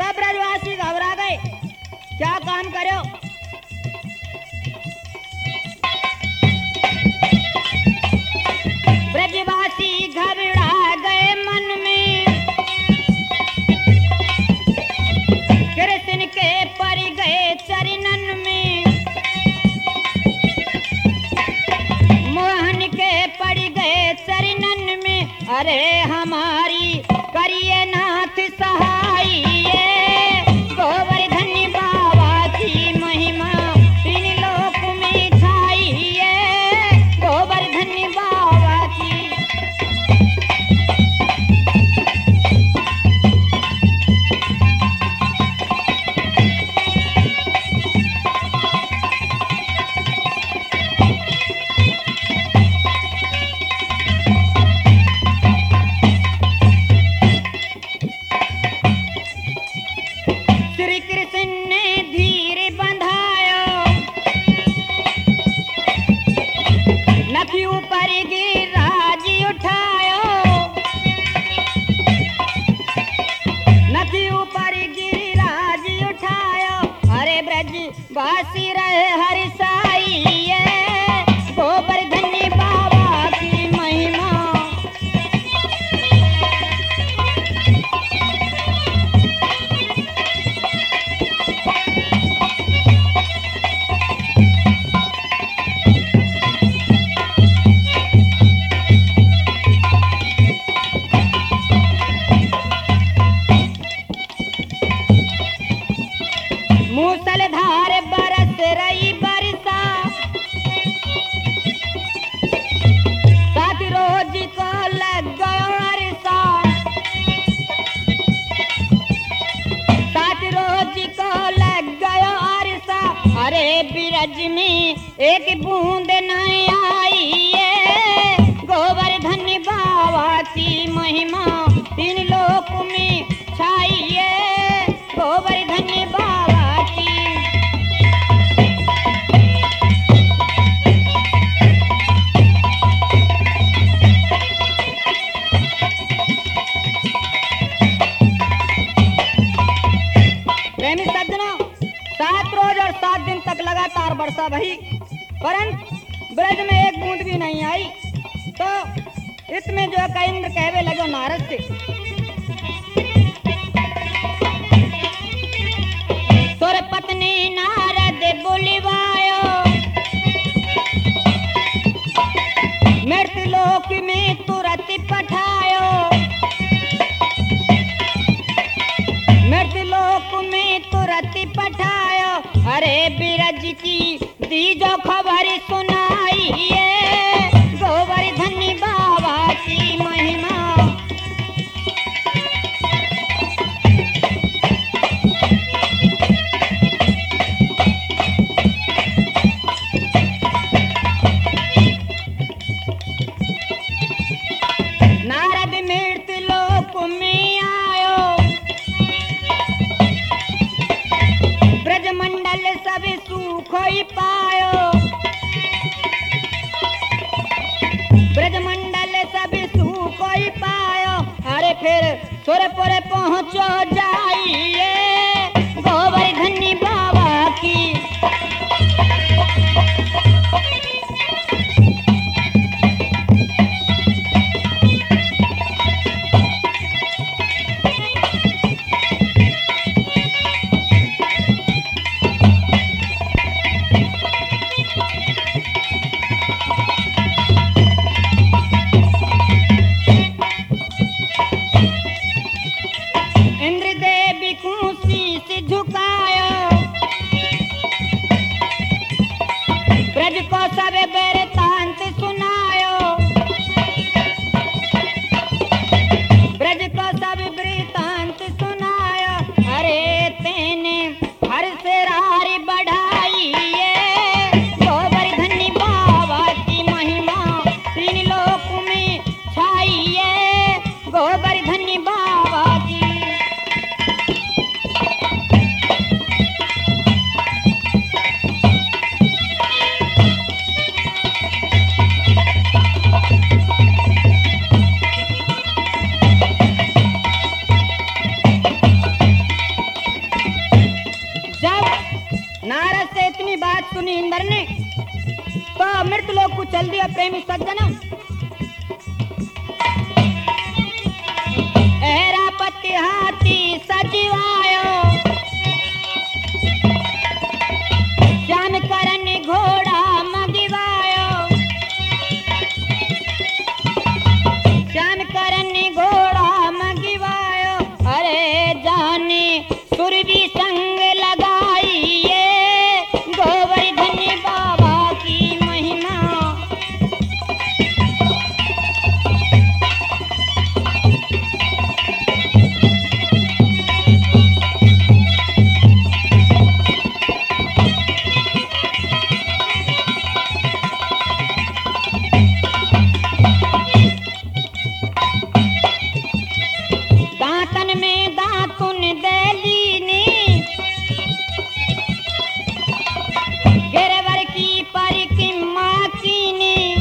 तब ब्रजवासी घबरा गए, क्या काम करो। ब्रजवासी घबरा गए मन में, कृष्ण के पड़ गए चरणन में, मोहन के पड़ गए चरणन में। अरे हमारी करिए नाथ सहाय, गोवर्धन बाबा की महिमा तीन लोक में छाई है, गोवर्धन बाबा की। श्री कृष्ण ने धीर बंधायो, नथी ऊपर गिरिराज उठायो, नथी ऊपर गिरिराज उठायो। अरे ब्रज वासी रहे हरि साई, गोवर्धन बाबा की महिमा। मूसलधार बरस रही बरसा, साथ रोज को लग गयो अरसा, साथ रोज को लग गयो अरसा। अरे बिरज में एक बूंद नहीं आई, गोवर्धन बाबा की महिमा तीन लोक में छाई है, गोवर्धन बाबा की। प्रेमी सज्जनों, 7 रोज और 7 दिन तक लगातार वर्षा भई, परंतु ब्रज में एक बूंद भी नहीं आई। तो इसमें जो है इंद्र कहवे लगे नारद से, तोर पत्नी नारद बुलवायो, मृत्यु लोक में तुरंत पठायो, मृत्यु लोक में तुरंत पठायो। अरे बिरज की दीजो खबर सुनाई, गोवर्धन बाबा की महिमा। नारद मृत्यु लोक में आयो, ब्रजमंडल सब सुख ही पायो, ब्रजमंडल सब सुख ही पायो। अरे फिर सुरपुर पहुँचो जाइए, गोवर्धन बाबा की। इंद्र देवी को शीश झुकायो, ब्रज को सब वृतांत सुनायो, ब्रज को सब वृतांत सुनायो। अरे तेने हर से रारी बढ़ाई, गोवर्धन बाबा की महिमा तीन लोक में छाई है, गोवर्धन बाबा की। बात सुनी इंद्र ने तो मृत लोग को चल दिया प्रेमी सज्जन। ऐरापति हाथी सजीवायो, श्याम करन घोड़ा मगिवायो, श्याम करन घोड़ा मगिवायो। अरे जाने सुरभि संग लगाइए, गोवर्धन बाबा की महिमा। दांतन में दांतुन देलीनी, गिरवर की परिक्रमा कीनी,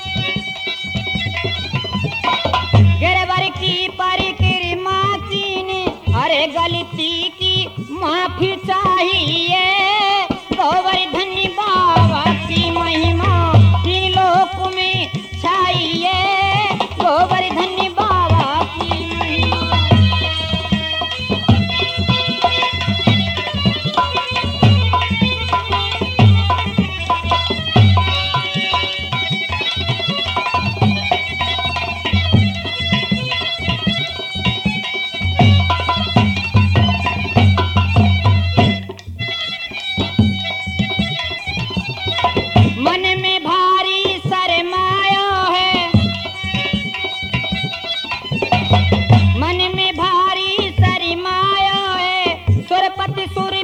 गिरवर की परिक्रमा कीनी। अरे गलती की माफी चाहिए, गोवर्धन बाबा की महिमा तीन लोक में छाइए, गोवर्धन बाबा की महिमा। मन में भारी शरमाया है, मन में भारी शरमाया है, सुरपति सुर